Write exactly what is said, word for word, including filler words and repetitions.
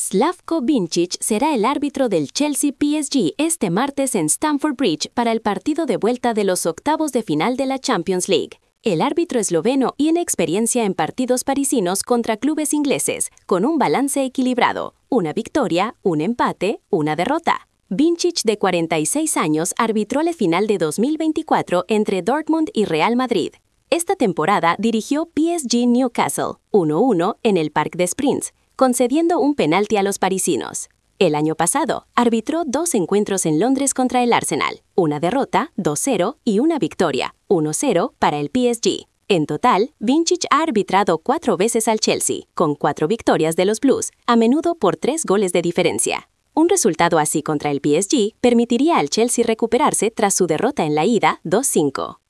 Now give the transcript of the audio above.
Slavko Vincic será el árbitro del Chelsea P S G este martes en Stamford Bridge para el partido de vuelta de los octavos de final de la Champions League. El árbitro esloveno tiene experiencia en partidos parisinos contra clubes ingleses, con un balance equilibrado, una victoria, un empate, una derrota. Vincic, de cuarenta y seis años, arbitró la final de dos mil veinticuatro entre Dortmund y Real Madrid. Esta temporada dirigió P S G Newcastle uno uno en el Parc des Princes, concediendo un penalti a los parisinos. El año pasado, arbitró dos encuentros en Londres contra el Arsenal, una derrota, dos cero, y una victoria, uno cero, para el P S G. En total, Vincic ha arbitrado cuatro veces al Chelsea, con cuatro victorias de los Blues, a menudo por tres goles de diferencia. Un resultado así contra el P S G permitiría al Chelsea recuperarse tras su derrota en la ida dos cinco.